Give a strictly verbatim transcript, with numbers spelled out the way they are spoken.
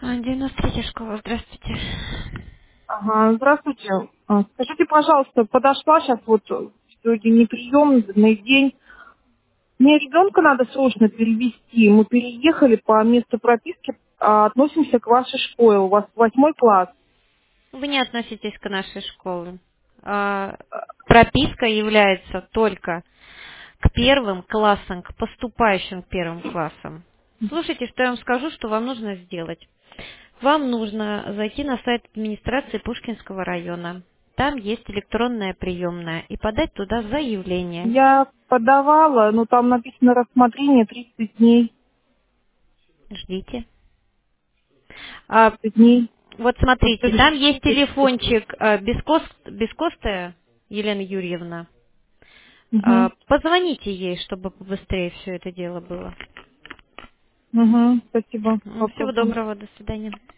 девяносто третья школа, здравствуйте. Ага, здравствуйте. А, Скажите, пожалуйста, подошла сейчас вот сегодня неприемный день. Мне ребенка надо срочно перевести. Мы переехали по месту прописки, а, относимся к вашей школе. У вас восьмой класс. Вы не относитесь к нашей школе. А, прописка является только к первым классам, к поступающим первым классам. Слушайте, что я вам скажу, что вам нужно сделать. Вам нужно зайти на сайт администрации Пушкинского района. Там есть электронная приемная и подать туда заявление. Я подавала, но там написано рассмотрение тридцать дней. Ждите. А, тридцать дней. вот Вот смотрите, там следующий есть месяц. телефончик а, Бескост- Бескостая Елена Юрьевна. Угу. А, Позвоните ей, чтобы побыстрее все это дело было. Угу. Спасибо. М, Всего Попробую. доброго, до свидания.